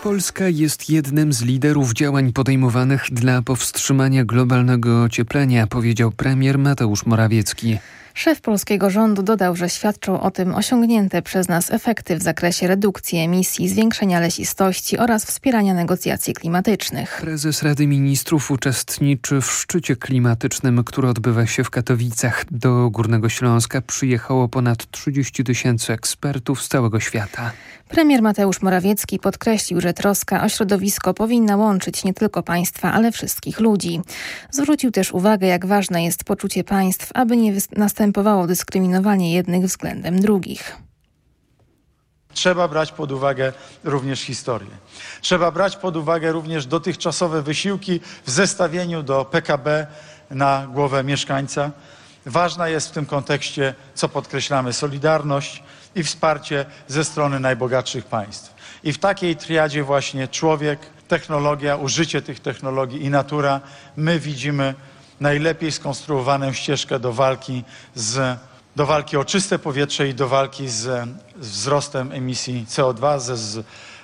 Polska jest jednym z liderów działań podejmowanych dla powstrzymania globalnego ocieplenia, powiedział premier Mateusz Morawiecki. Szef polskiego rządu dodał, że świadczą o tym osiągnięte przez nas efekty w zakresie redukcji emisji, zwiększenia lesistości oraz wspierania negocjacji klimatycznych. Prezes Rady Ministrów uczestniczy w szczycie klimatycznym, który odbywa się w Katowicach. Do Górnego Śląska przyjechało ponad 30 000 ekspertów z całego świata. Premier Mateusz Morawiecki podkreślił, że troska o środowisko powinna łączyć nie tylko państwa, ale wszystkich ludzi. Zwrócił też uwagę, jak ważne jest poczucie państw, aby nie następowało dyskryminowanie jednych względem drugich. Trzeba brać pod uwagę również historię. Trzeba brać pod uwagę również dotychczasowe wysiłki w zestawieniu do PKB na głowę mieszkańca. Ważna jest w tym kontekście, co podkreślamy, solidarność i wsparcie ze strony najbogatszych państw. I w takiej triadzie właśnie człowiek, technologia, użycie tych technologii i natura, my widzimy najlepiej skonstruowaną ścieżkę do walki o czyste powietrze i do walki z wzrostem emisji CO2, z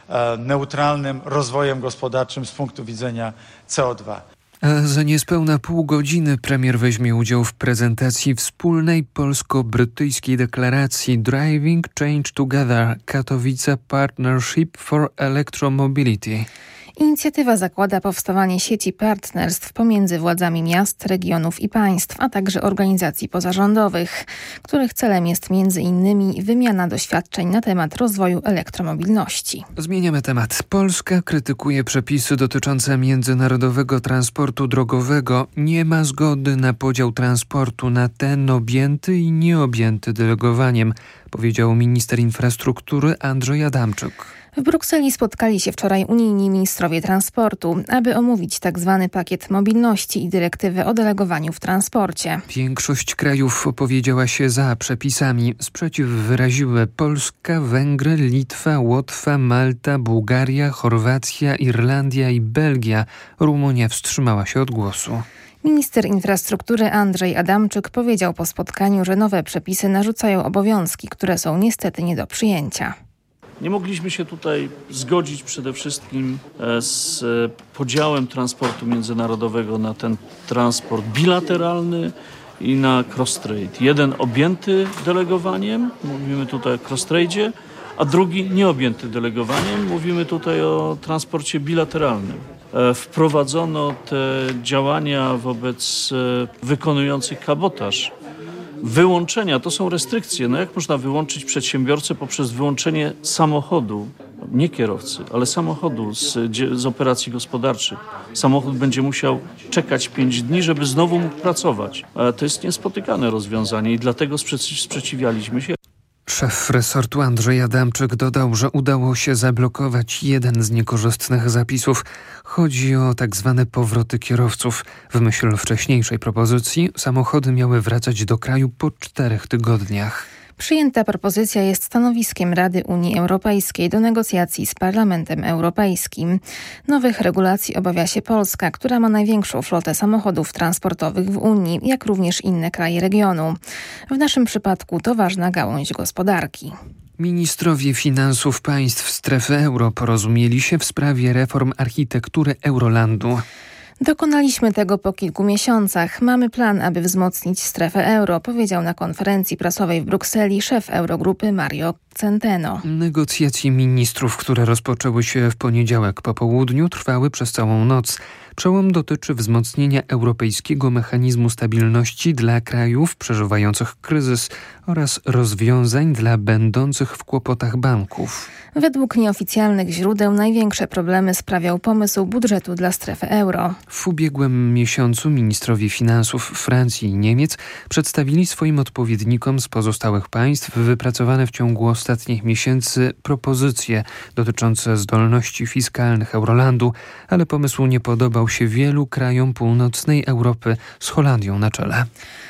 neutralnym rozwojem gospodarczym z punktu widzenia CO2. A za niespełna pół godziny premier weźmie udział w prezentacji wspólnej polsko-brytyjskiej deklaracji Driving Change Together – Katowice Partnership for Electromobility. Inicjatywa zakłada powstawanie sieci partnerstw pomiędzy władzami miast, regionów i państw, a także organizacji pozarządowych, których celem jest m.in. wymiana doświadczeń na temat rozwoju elektromobilności. Zmieniamy temat. Polska krytykuje przepisy dotyczące międzynarodowego transportu drogowego. Nie ma zgody na podział transportu na ten objęty i nieobjęty delegowaniem, powiedział minister infrastruktury Andrzej Adamczyk. W Brukseli spotkali się wczoraj unijni ministrowie transportu, aby omówić tzw. pakiet mobilności i dyrektywę o delegowaniu w transporcie. Większość krajów opowiedziała się za przepisami. Sprzeciw wyraziły Polska, Węgry, Litwa, Łotwa, Malta, Bułgaria, Chorwacja, Irlandia i Belgia. Rumunia wstrzymała się od głosu. Minister infrastruktury Andrzej Adamczyk powiedział po spotkaniu, że nowe przepisy narzucają obowiązki, które są niestety nie do przyjęcia. Nie mogliśmy się tutaj zgodzić przede wszystkim z podziałem transportu międzynarodowego na ten transport bilateralny i na cross-trade. Jeden objęty delegowaniem, mówimy tutaj o cross-trade'zie, a drugi nieobjęty delegowaniem, mówimy tutaj o transporcie bilateralnym. Wprowadzono te działania wobec wykonujących kabotaż. Wyłączenia to są restrykcje. No jak można wyłączyć przedsiębiorcę poprzez wyłączenie samochodu, nie kierowcy, ale samochodu z operacji gospodarczych? Samochód będzie musiał czekać 5 dni, żeby znowu mógł pracować. To jest niespotykane rozwiązanie i dlatego sprzeciwialiśmy się. Szef resortu Andrzej Adamczyk dodał, że udało się zablokować jeden z niekorzystnych zapisów. Chodzi o tak zwane powroty kierowców. W myśl wcześniejszej propozycji samochody miały wracać do kraju po 4 tygodniach. Przyjęta propozycja jest stanowiskiem Rady Unii Europejskiej do negocjacji z Parlamentem Europejskim. Nowych regulacji obawia się Polska, która ma największą flotę samochodów transportowych w Unii, jak również inne kraje regionu. W naszym przypadku to ważna gałąź gospodarki. Ministrowie finansów państw strefy euro porozumieli się w sprawie reform architektury Eurolandu. Dokonaliśmy tego po kilku miesiącach. Mamy plan, aby wzmocnić strefę euro, powiedział na konferencji prasowej w Brukseli szef Eurogrupy Mario Centeno. Negocjacje ministrów, które rozpoczęły się w poniedziałek po południu, trwały przez całą noc. Przełom dotyczy wzmocnienia Europejskiego Mechanizmu Stabilności dla krajów przeżywających kryzys oraz rozwiązań dla będących w kłopotach banków. Według nieoficjalnych źródeł największe problemy sprawiał pomysł budżetu dla strefy euro. W ubiegłym miesiącu ministrowie finansów Francji i Niemiec przedstawili swoim odpowiednikom z pozostałych państw wypracowane w ciągu ostatnich miesięcy propozycje dotyczące zdolności fiskalnych Eurolandu, ale pomysł nie podobał się wielu krajom północnej Europy z Holandią na czele.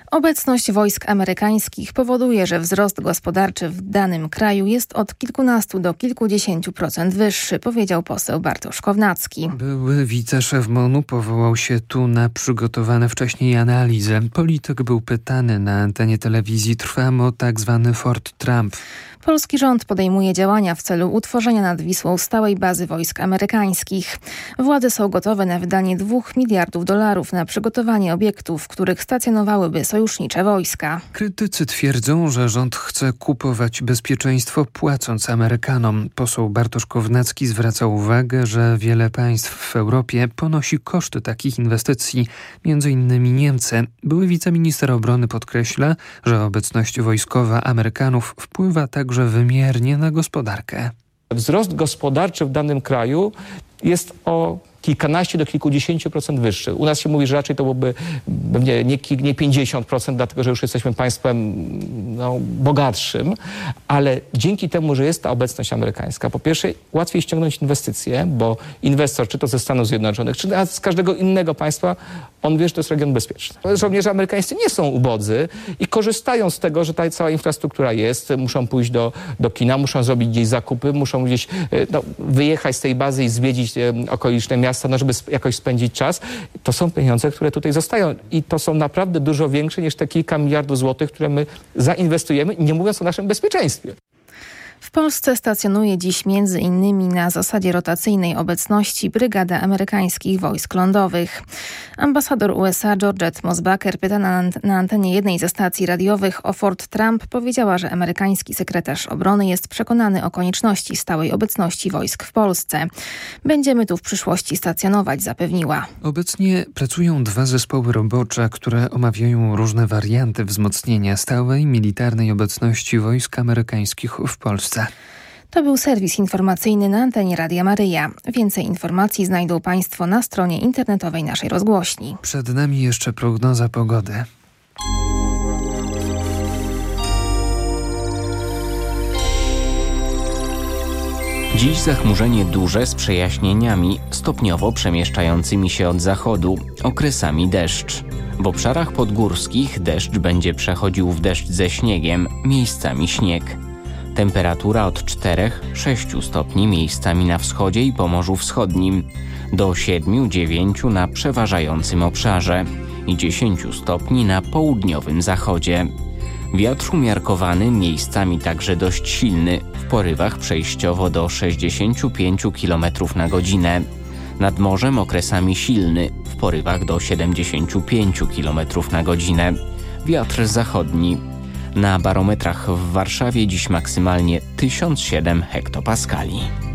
Obecność wojsk amerykańskich powoduje, że wzrost gospodarczy w danym kraju jest od kilkunastu do kilkudziesięciu procent wyższy, powiedział poseł Bartosz Kownacki. Były wiceszef MON-u powołał się tu na przygotowane wcześniej analizy. Polityk był pytany na antenie telewizji Trwam o tak zwany Fort Trump. Polski rząd podejmuje działania w celu utworzenia nad Wisłą stałej bazy wojsk amerykańskich. Władze są gotowe na wydanie $2 miliardów na przygotowanie obiektów, w których stacjonowałyby sojusznicze wojska. Krytycy twierdzą, że rząd chce kupować bezpieczeństwo płacąc Amerykanom. Poseł Bartosz Kownacki zwraca uwagę, że wiele państw w Europie ponosi koszty takich inwestycji, m.in. Niemcy. Były wiceminister obrony podkreśla, że obecność wojskowa Amerykanów wpływa także wymiernie na gospodarkę. Wzrost gospodarczy w danym kraju jest o kilkanaście do kilkudziesięciu procent wyższy. U nas się mówi, że raczej to byłoby nie 50%, dlatego że już jesteśmy państwem bogatszym, ale dzięki temu, że jest ta obecność amerykańska, po pierwsze łatwiej ściągnąć inwestycje, bo inwestor, czy to ze Stanów Zjednoczonych, czy z każdego innego państwa, on wie, że to jest region bezpieczny. Żołnierze amerykańscy nie są ubodzy i korzystają z tego, że ta cała infrastruktura jest, muszą pójść do kina, muszą zrobić gdzieś zakupy, muszą gdzieś wyjechać z tej bazy i zwiedzić okoliczne miasta, żeby jakoś spędzić czas. To są pieniądze, które tutaj zostają i to są naprawdę dużo większe niż te kilka miliardów złotych, które my zainwestujemy, nie mówiąc o naszym bezpieczeństwie. W Polsce stacjonuje dziś między innymi na zasadzie rotacyjnej obecności Brygada Amerykańskich Wojsk Lądowych. Ambasador USA Georgette Mosbacher, pytana na antenie jednej ze stacji radiowych o Fort Trump, powiedziała, że amerykański sekretarz obrony jest przekonany o konieczności stałej obecności wojsk w Polsce. Będziemy tu w przyszłości stacjonować, zapewniła. Obecnie pracują 2 zespoły robocze, które omawiają różne warianty wzmocnienia stałej militarnej obecności wojsk amerykańskich w Polsce. To był serwis informacyjny na antenie Radia Maryja. Więcej informacji znajdą Państwo na stronie internetowej naszej rozgłośni. Przed nami jeszcze prognoza pogody. Dziś zachmurzenie duże z przejaśnieniami, stopniowo przemieszczającymi się od zachodu, okresami deszcz. W obszarach podgórskich deszcz będzie przechodził w deszcz ze śniegiem, miejscami śnieg. Temperatura od 4-6 stopni miejscami na wschodzie i Pomorzu Wschodnim, do 7-9 na przeważającym obszarze i 10 stopni na południowym zachodzie. Wiatr umiarkowany, miejscami także dość silny, w porywach przejściowo do 65 km na godzinę. Nad morzem okresami silny, w porywach do 75 km na godzinę. Wiatr zachodni. Na barometrach w Warszawie dziś maksymalnie 1007 hektopaskali.